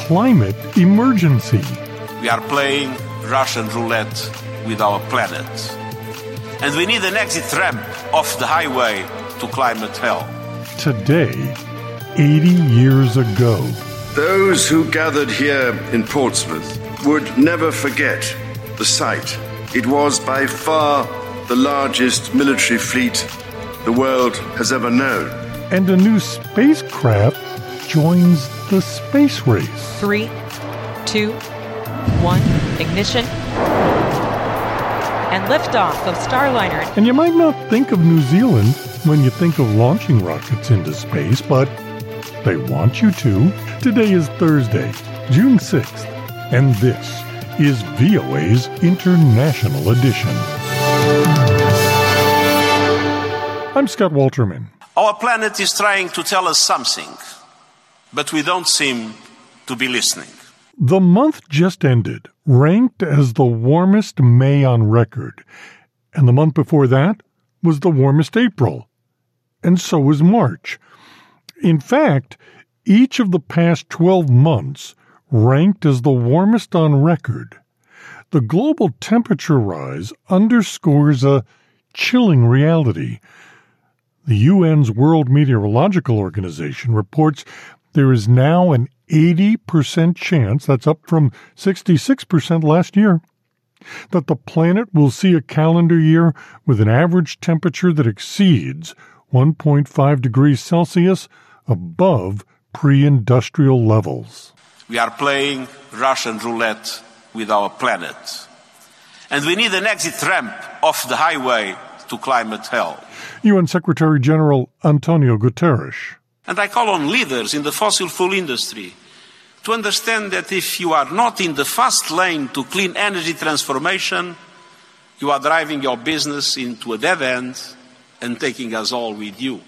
climate emergency. We are playing Russian roulette with our planet. And we need an exit ramp off the highway to climate hell. Today, 80 years ago. Those who gathered here in Portsmouth would never forget the sight. It was by far the largest military fleet the world has ever known. And a new spacecraft joins the space race. 3, 2, 1, ignition, and liftoff of Starliner. And you might not think of New Zealand when you think of launching rockets into space, but they want you to. Today is Thursday, June 6th, and this is VOA's International Edition. I'm Scott Walterman. Our planet is trying to tell us something, but we don't seem to be listening. The month just ended, ranked as the warmest May on record, and the month before that was the warmest April, and so was March. In fact, each of the past 12 months ranked as the warmest on record. The global temperature rise underscores a chilling reality. The UN's World Meteorological Organization reports there is now an 80% chance, that's up from 66% last year, that the planet will see a calendar year with an average temperature that exceeds 1.5 degrees Celsius above pre-industrial levels. We are playing Russian roulette with our planet. And we need an exit ramp off the highway to climate hell. UN Secretary General Antonio Guterres. And I call on leaders in the fossil fuel industry to understand that if you are not in the fast lane to clean energy transformation, you are driving your business into a dead end and taking us all with you.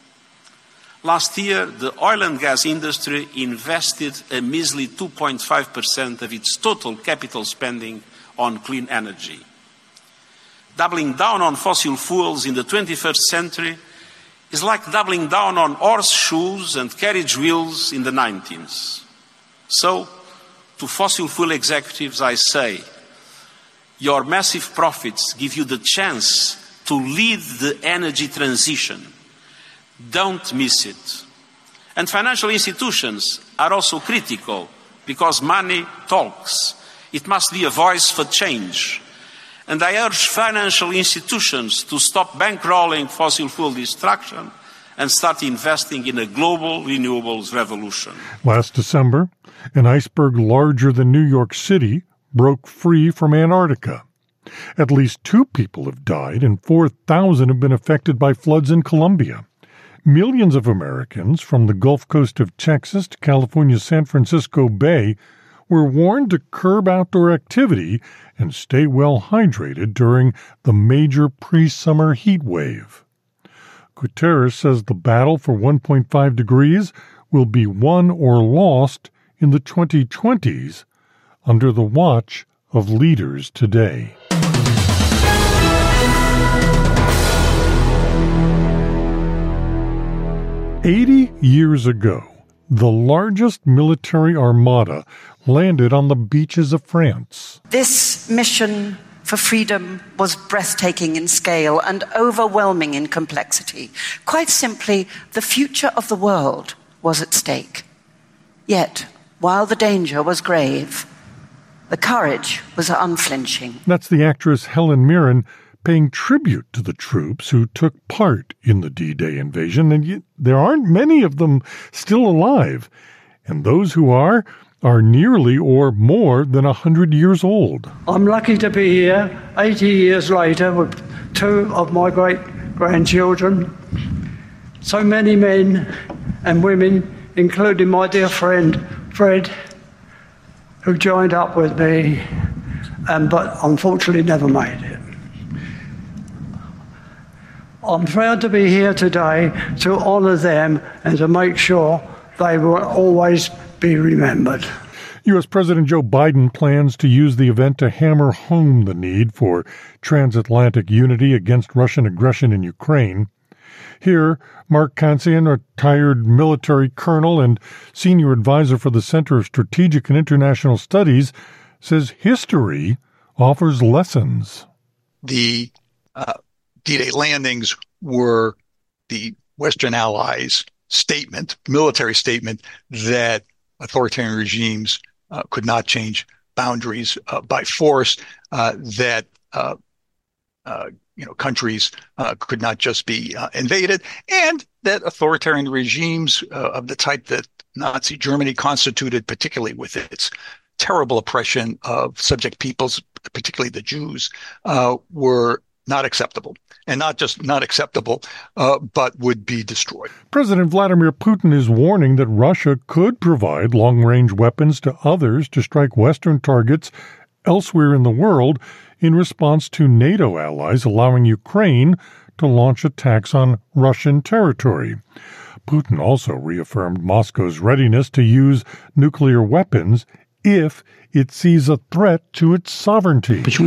Last year, the oil and gas industry invested a measly 2.5% of its total capital spending on clean energy. Doubling down on fossil fuels in the 21st century is like doubling down on horseshoes and carriage wheels in the 19th. So, to fossil fuel executives, I say, your massive profits give you the chance to lead the energy transition. Don't miss it. And financial institutions are also critical because money talks. It must be a voice for change. And I urge financial institutions to stop bankrolling fossil fuel destruction and start investing in a global renewables revolution. Last December, an iceberg larger than New York City broke free from Antarctica. At least 2 people have died and 4,000 have been affected by floods in Colombia. Millions of Americans from the Gulf Coast of Texas to California's San Francisco Bay were warned to curb outdoor activity and stay well hydrated during the major pre-summer heat wave. Guterres says the battle for 1.5 degrees will be won or lost in the 2020s under the watch of leaders today. "80 years ago, the largest military armada landed on the beaches of France. This mission for freedom was breathtaking in scale and overwhelming in complexity. Quite simply, the future of the world was at stake. Yet, while the danger was grave, the courage was unflinching." That's the actress Helen Mirren paying tribute to the troops who took part in the D-Day invasion, and yet there aren't many of them still alive. And those who are nearly or more than 100 years old. I'm lucky to be here 80 years later with 2 of my great-grandchildren. So many men and women, including my dear friend Fred, who joined up with me, but unfortunately never made it. I'm proud to be here today to honour them and to make sure they will always be remembered. U.S. President Joe Biden plans to use the event to hammer home the need for transatlantic unity against Russian aggression in Ukraine. Here, Mark Kansian, a retired military colonel and senior advisor for the Center of Strategic and International Studies, says history offers lessons. The D-Day landings were the Western Allies' statement, military statement, that authoritarian regimes could not change boundaries by force, that countries could not just be invaded, and that authoritarian regimes of the type that Nazi Germany constituted, particularly with its terrible oppression of subject peoples, particularly the Jews, were not acceptable. And not just not acceptable, but would be destroyed. President Vladimir Putin is warning that Russia could provide long-range weapons to others to strike Western targets elsewhere in the world in response to NATO allies allowing Ukraine to launch attacks on Russian territory. Putin also reaffirmed Moscow's readiness to use nuclear weapons if it sees a threat to its sovereignty. He's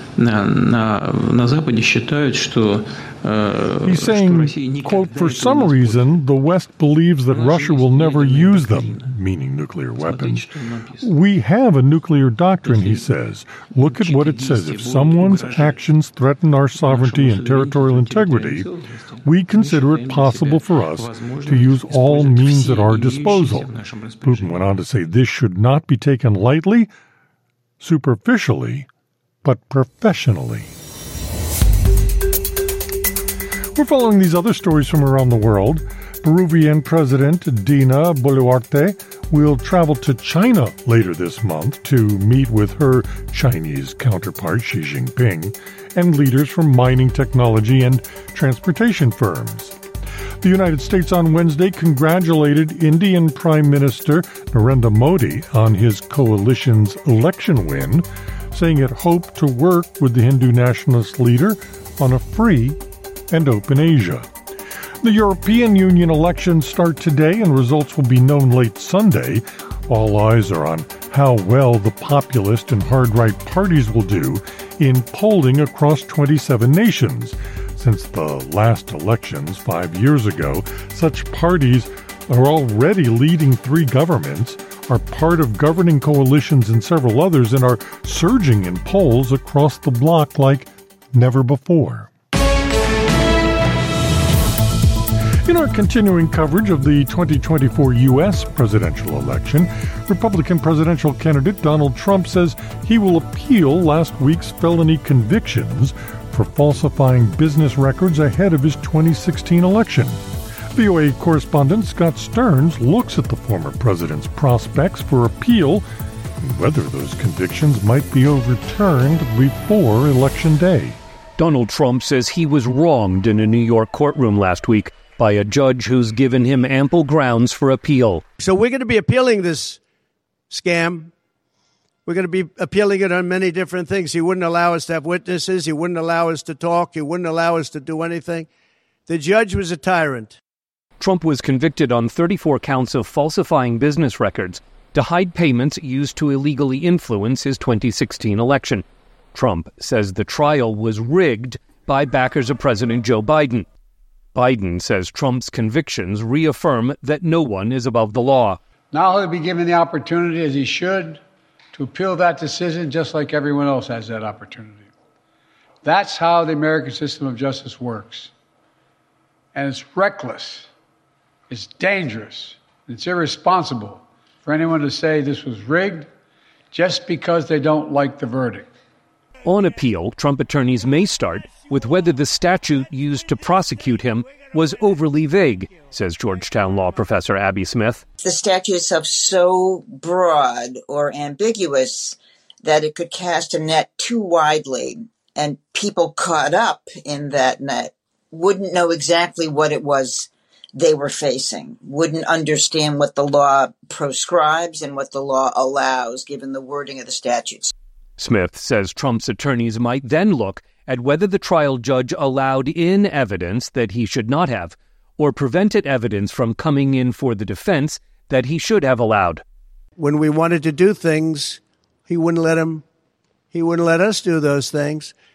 saying, quote, for some reason, the West believes that Russia will never use them, meaning nuclear weapons. We have a nuclear doctrine, he says. Look at what it says. If someone's actions threaten our sovereignty and territorial integrity, we consider it possible for us to use all means at our disposal. Putin went on to say this should not be taken lightly, superficially, but professionally. We're following these other stories from around the world. Peruvian President Dina Boluarte will travel to China later this month to meet with her Chinese counterpart Xi Jinping and leaders from mining technology and transportation firms. The United States on Wednesday congratulated Indian Prime Minister Narendra Modi on his coalition's election win, saying it hoped to work with the Hindu nationalist leader on a free and open Asia. The European Union elections start today and results will be known late Sunday. All eyes are on how well the populist and hard-right parties will do in polling across 27 nations. Since the last elections 5 years ago, such parties are already leading 3 governments, are part of governing coalitions in several others, and are surging in polls across the bloc like never before. In our continuing coverage of the 2024 U.S. presidential election, Republican presidential candidate Donald Trump says he will appeal last week's felony convictions for falsifying business records ahead of his 2016 election. VOA correspondent Scott Stearns looks at the former president's prospects for appeal and whether those convictions might be overturned before Election Day. Donald Trump says he was wronged in a New York courtroom last week by a judge who's given him ample grounds for appeal. So we're going to be appealing this scam. We're going to be appealing it on many different things. He wouldn't allow us to have witnesses. He wouldn't allow us to talk. He wouldn't allow us to do anything. The judge was a tyrant. Trump was convicted on 34 counts of falsifying business records to hide payments used to illegally influence his 2016 election. Trump says the trial was rigged by backers of President Joe Biden. Biden says Trump's convictions reaffirm that no one is above the law. Now he'll be given the opportunity, as he should, to appeal that decision just like everyone else has that opportunity. That's how the American system of justice works. And it's reckless, it's dangerous, it's irresponsible for anyone to say this was rigged just because they don't like the verdict. On appeal, Trump attorneys may start with whether the statute used to prosecute him was overly vague, says Georgetown law professor Abby Smith. The statute itself so broad or ambiguous that it could cast a net too widely, and people caught up in that net wouldn't know exactly what it was they were facing, wouldn't understand what the law proscribes and what the law allows, given the wording of the statutes. Smith says Trump's attorneys might then look at whether the trial judge allowed in evidence that he should not have, or prevented evidence from coming in for the defense that he should have allowed. When we wanted to do things, he wouldn't let us do those things.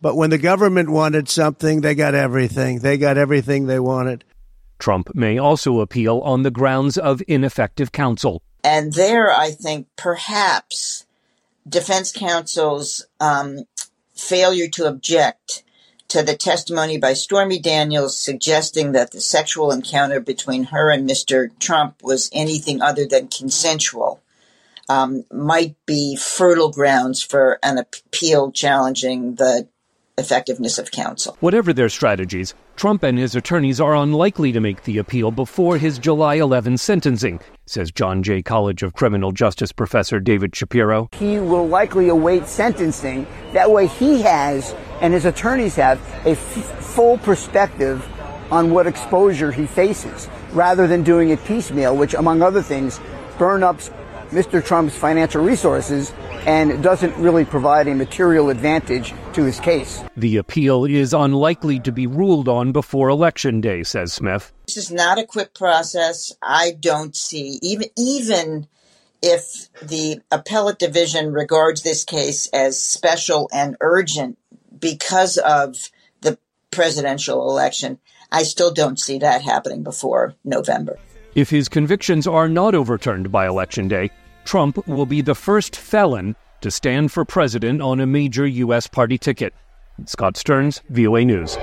But when the government wanted something, they got everything. They got everything they wanted. Trump may also appeal on the grounds of ineffective counsel. And there, I think, perhaps defense counsel's failure to object to the testimony by Stormy Daniels suggesting that the sexual encounter between her and Mr. Trump was anything other than consensual might be fertile grounds for an appeal challenging the effectiveness of counsel. Whatever their strategies, Trump and his attorneys are unlikely to make the appeal before his July 11 sentencing, says John Jay College of Criminal Justice professor David Shapiro. He will likely await sentencing. That way he has, and his attorneys have, a full perspective on what exposure he faces, rather than doing it piecemeal, which, among other things, burn up Mr. Trump's financial resources and doesn't really provide a material advantage to his case. The appeal is unlikely to be ruled on before Election Day, says Smith. This is not a quick process. I don't see, even if the appellate division regards this case as special and urgent because of the presidential election, I still don't see that happening before November. If his convictions are not overturned by Election Day, Trump will be the first felon to stand for president on a major U.S. party ticket. Scott Stearns, VOA News.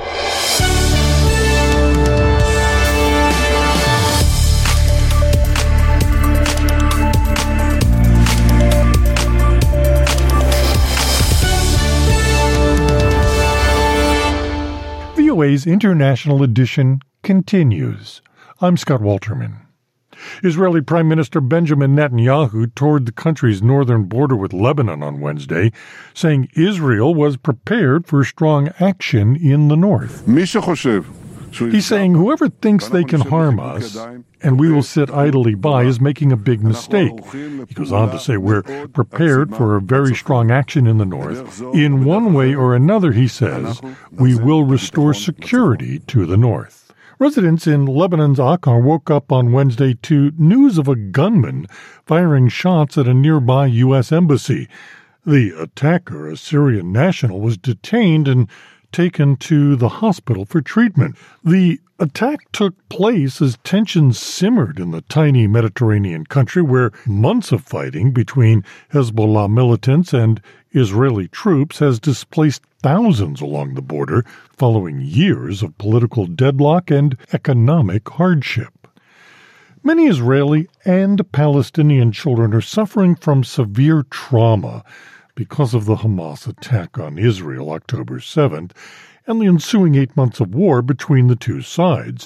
VOA's International Edition continues. I'm Scott Walterman. Israeli Prime Minister Benjamin Netanyahu toured the country's northern border with Lebanon on Wednesday, saying Israel was prepared for strong action in the north. He's saying whoever thinks they can harm us and we will sit idly by is making a big mistake. He goes on to say we're prepared for a very strong action in the north. In one way or another, he says, we will restore security to the north. Residents in Lebanon's Akkar woke up on Wednesday to news of a gunman firing shots at a nearby U.S. embassy. The attacker, a Syrian national, was detained and taken to the hospital for treatment. The attack took place as tensions simmered in the tiny Mediterranean country where months of fighting between Hezbollah militants and Israeli troops has displaced thousands along the border following years of political deadlock and economic hardship. Many Israeli and Palestinian children are suffering from severe trauma because of the Hamas attack on Israel October 7th and the ensuing 8 months of war between the two sides.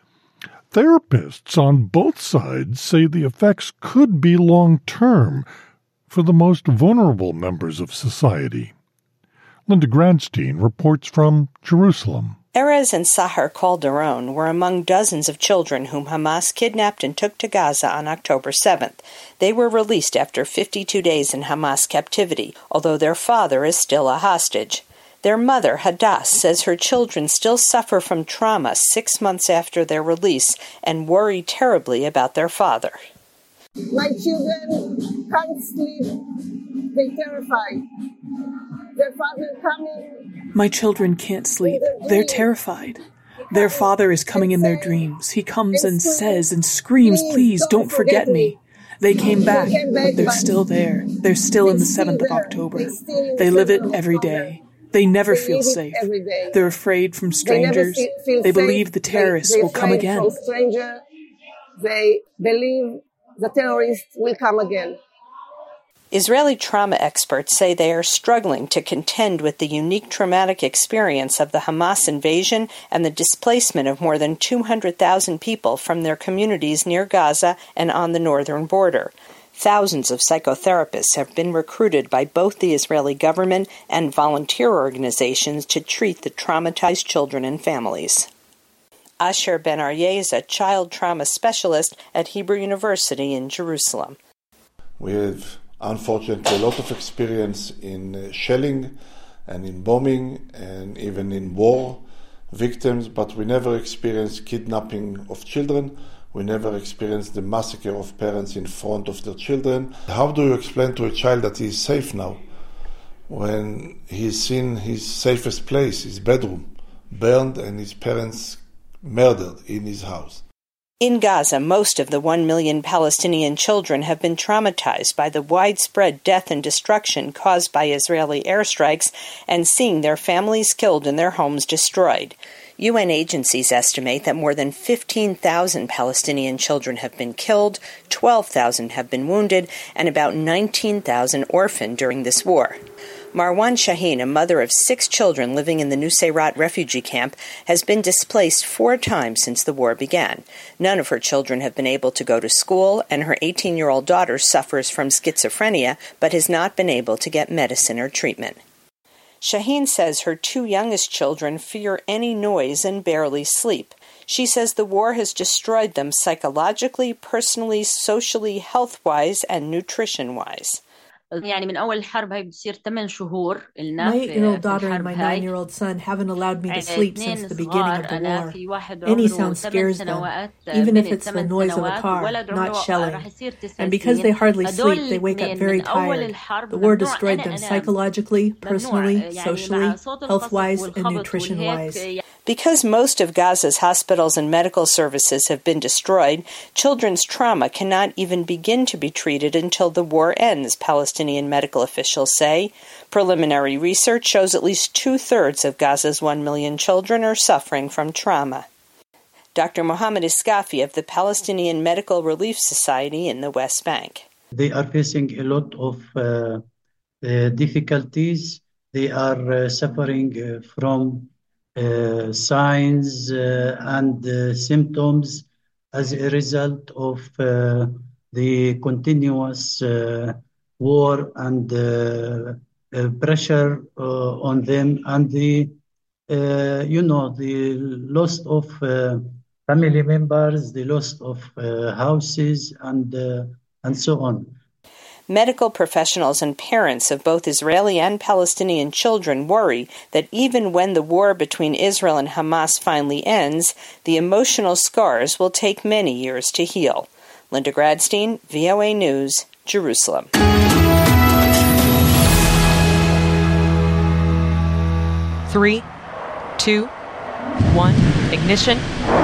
Therapists on both sides say the effects could be long-term for the most vulnerable members of society. Linda Gradstein reports from Jerusalem. Erez and Sahar Calderon were among dozens of children whom Hamas kidnapped and took to Gaza on October 7th. They were released after 52 days in Hamas captivity, although their father is still a hostage. Their mother, Hadass, says her children still suffer from trauma 6 months after their release and worry terribly about their father. My children can't sleep. They're terrified. Their father coming. My children can't sleep. They're terrified. Their father is coming in their dreams. He comes and says and screams, please don't forget me. They came back, but they're still there. They're still in the 7th of October. They live it every day. They never feel safe. They're afraid from strangers. They believe the terrorists will come again. They believe the terrorists will come again. Israeli trauma experts say they are struggling to contend with the unique traumatic experience of the Hamas invasion and the displacement of more than 200,000 people from their communities near Gaza and on the northern border. Thousands of psychotherapists have been recruited by both the Israeli government and volunteer organizations to treat the traumatized children and families. Asher Ben Aryeh is a child trauma specialist at Hebrew University in Jerusalem. We have, unfortunately, a lot of experience in shelling and in bombing and even in war victims, but we never experienced kidnapping of children. We never experienced the massacre of parents in front of their children. How do you explain to a child that he is safe now when he's seen his safest place, his bedroom, burned and his parents murdered in his house. In Gaza, most of the 1 million Palestinian children have been traumatized by the widespread death and destruction caused by Israeli airstrikes and seeing their families killed and their homes destroyed. UN agencies estimate that more than 15,000 Palestinian children have been killed, 12,000 have been wounded, and about 19,000 orphaned during this war. Marwan Shaheen, a mother of 6 children living in the Nusayrat refugee camp, has been displaced 4 times since the war began. None of her children have been able to go to school, and her 18-year-old daughter suffers from schizophrenia but has not been able to get medicine or treatment. Shaheen says her 2 youngest children fear any noise and barely sleep. She says the war has destroyed them psychologically, personally, socially, health-wise, and nutrition-wise. My 8-year-old daughter and my 9-year-old son haven't allowed me to sleep since the beginning of the war. Any sound scares them, even if it's the noise of a car, not shelling. And because they hardly sleep, they wake up very tired. The war destroyed them psychologically, personally, socially, health-wise, and nutrition-wise. Because most of Gaza's hospitals and medical services have been destroyed, children's trauma cannot even begin to be treated until the war ends, Palestinian medical officials say. Preliminary research shows at least 2/3 of Gaza's 1 million children are suffering from trauma. Dr. Mohammed Iskafi of the Palestinian Medical Relief Society in the West Bank. They are facing a lot of difficulties. They are suffering from signs and symptoms as a result of the continuous war and pressure on them, and the loss of family members, the loss of houses, and so on. Medical professionals and parents of both Israeli and Palestinian children worry that even when the war between Israel and Hamas finally ends, the emotional scars will take many years to heal. Linda Gradstein, VOA News, Jerusalem. 3, 2, 1, ignition.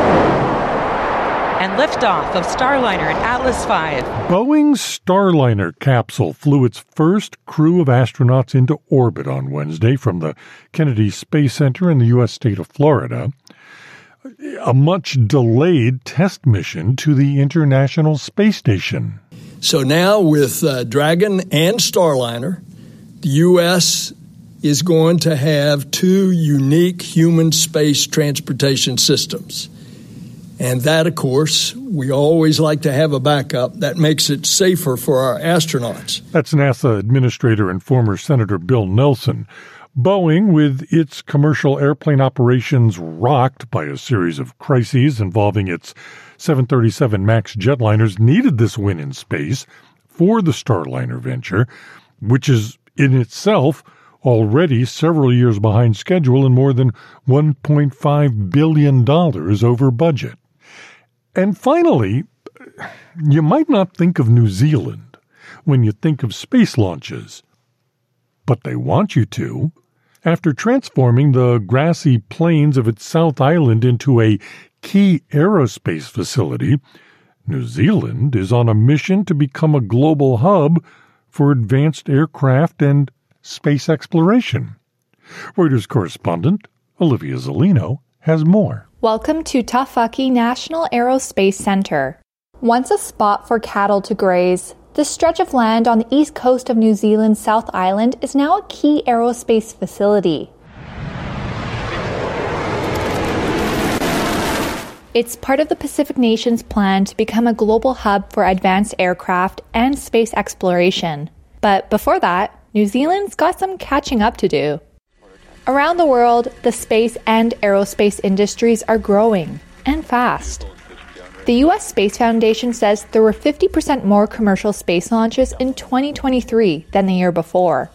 And liftoff of Starliner and Atlas V. Boeing's Starliner capsule flew its first crew of astronauts into orbit on Wednesday from the Kennedy Space Center in the U.S. state of Florida. A much-delayed test mission to the International Space Station. So now with Dragon and Starliner, the U.S. is going to have 2 unique human space transportation systems. And that, of course, we always like to have a backup. That makes it safer for our astronauts. That's NASA Administrator and former Senator Bill Nelson. Boeing, with its commercial airplane operations rocked by a series of crises involving its 737 MAX jetliners, needed this win in space for the Starliner venture, which is in itself already several years behind schedule and more than $1.5 billion over budget. And finally, you might not think of New Zealand when you think of space launches, but they want you to. After transforming the grassy plains of its South Island into a key aerospace facility, New Zealand is on a mission to become a global hub for advanced aircraft and space exploration. Reuters correspondent Olivia Zolino has more. Welcome to Tawhaki National Aerospace Center. Once a spot for cattle to graze, this stretch of land on the east coast of New Zealand's South Island is now a key aerospace facility. It's part of the Pacific Nation's plan to become a global hub for advanced aircraft and space exploration. But before that, New Zealand's got some catching up to do. Around the world, the space and aerospace industries are growing, and fast. The U.S. Space Foundation says there were 50% more commercial space launches in 2023 than the year before.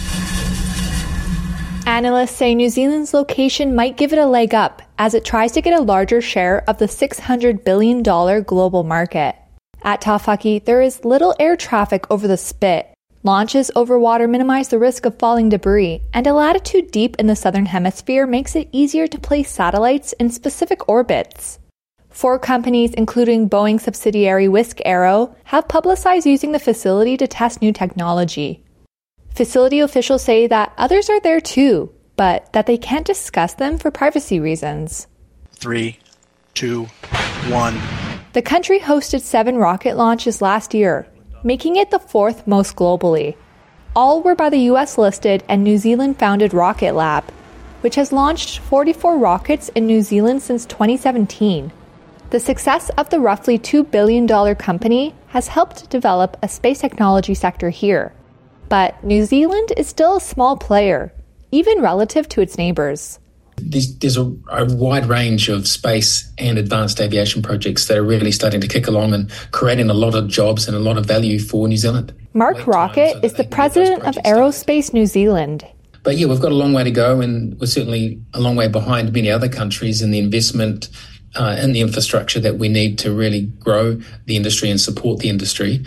Analysts say New Zealand's location might give it a leg up as it tries to get a larger share of the $600 billion global market. At Tawhaki, there is little air traffic over the Spit, Launches over water minimize the risk of falling debris, and a latitude deep in the southern hemisphere makes it easier to place satellites in specific orbits. 4 companies, including Boeing subsidiary Wisk Aero, have publicized using the facility to test new technology. Facility officials say that others are there too, but that they can't discuss them for privacy reasons. 3, 2, 1. The country hosted 7 rocket launches last year, making it the 4th most globally. All were by the US-listed and New Zealand-founded Rocket Lab, which has launched 44 rockets in New Zealand since 2017. The success of the roughly $2 billion company has helped develop a space technology sector here. But New Zealand is still a small player, even relative to its neighbours. There's a wide range of space and advanced aviation projects that are really starting to kick along and creating a lot of jobs and a lot of value for New Zealand. Mark Rocket is the president of Aerospace New Zealand. But yeah, we've got a long way to go, and we're certainly a long way behind many other countries in the investment in the infrastructure that we need to really grow the industry and support the industry.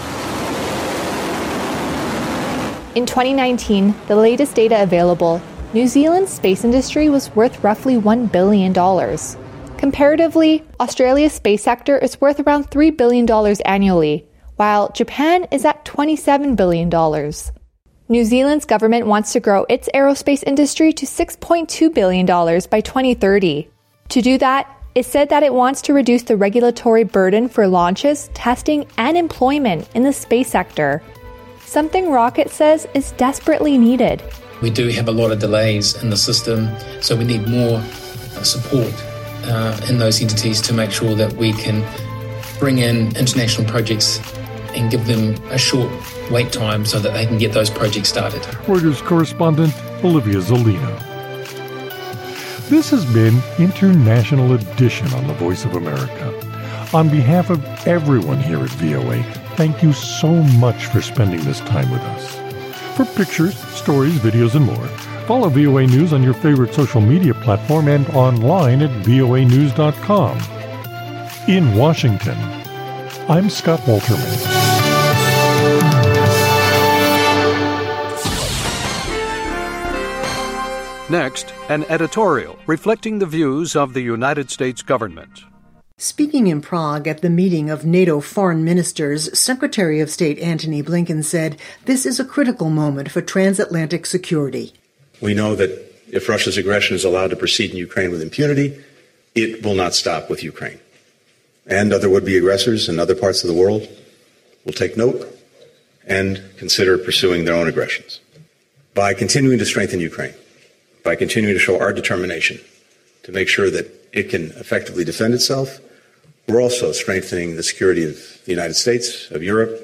In 2019, the latest data available, New Zealand's space industry was worth roughly $1 billion. Comparatively, Australia's space sector is worth around $3 billion annually, while Japan is at $27 billion. New Zealand's government wants to grow its aerospace industry to $6.2 billion by 2030. To do that, it said that it wants to reduce the regulatory burden for launches, testing, and employment in the space sector. Something Rocket says is desperately needed. We do have a lot of delays in the system, so we need more support in those entities to make sure that we can bring in international projects and give them a short wait time so that they can get those projects started. Reuters correspondent Olivia Zolino. This has been International Edition on the Voice of America. On behalf of everyone here at VOA, thank you so much for spending this time with us. For pictures, stories, videos, and more, follow VOA News on your favorite social media platform and online at voanews.com. In Washington, I'm Scott Walterman. Next, an editorial reflecting the views of the United States government. Speaking in Prague at the meeting of NATO foreign ministers, Secretary of State Antony Blinken said this is a critical moment for transatlantic security. We know that if Russia's aggression is allowed to proceed in Ukraine with impunity, it will not stop with Ukraine. And other would-be aggressors in other parts of the world will take note and consider pursuing their own aggressions. By continuing to strengthen Ukraine, by continuing to show our determination to make sure that it can effectively defend itself, we're also strengthening the security of the United States, of Europe,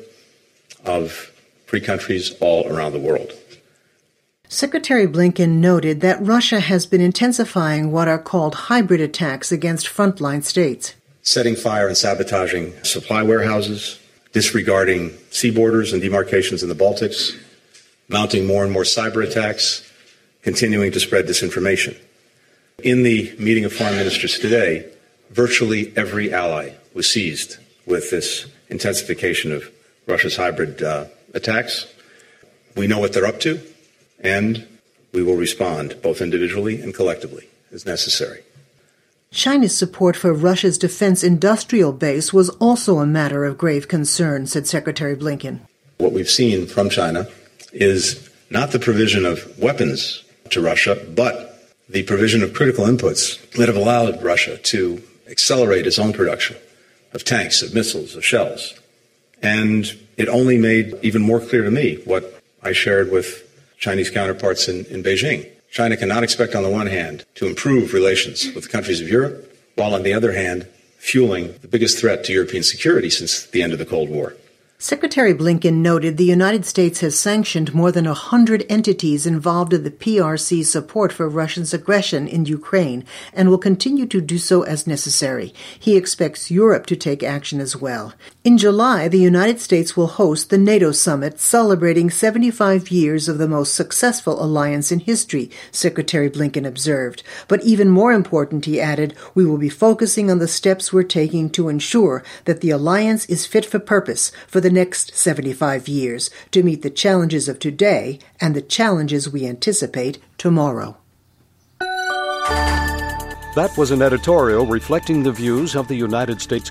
of free countries all around the world. Secretary Blinken noted that Russia has been intensifying what are called hybrid attacks against frontline states. Setting fire and sabotaging supply warehouses, disregarding sea borders and demarcations in the Baltics, mounting more and more cyber attacks, continuing to spread disinformation. In the meeting of foreign ministers today, virtually every ally was seized with this intensification of Russia's hybrid attacks. We know what they're up to, and we will respond both individually and collectively as necessary. China's support for Russia's defense industrial base was also a matter of grave concern, said Secretary Blinken. What we've seen from China is not the provision of weapons to Russia, but the provision of critical inputs that have allowed Russia to accelerate its own production of tanks, of missiles, of shells. And it only made even more clear to me what I shared with Chinese counterparts in Beijing. China cannot expect, on the one hand, to improve relations with the countries of Europe, while on the other hand, fueling the biggest threat to European security since the end of the Cold War. Secretary Blinken noted the United States has sanctioned more than 100 entities involved in the PRC's support for Russia's aggression in Ukraine and will continue to do so as necessary. He expects Europe to take action as well. In July, the United States will host the NATO summit celebrating 75 years of the most successful alliance in history, Secretary Blinken observed. But even more important, he added, we will be focusing on the steps we're taking to ensure that the alliance is fit for purpose for the next 75 years to meet the challenges of today and the challenges we anticipate tomorrow. That was an editorial reflecting the views of the United States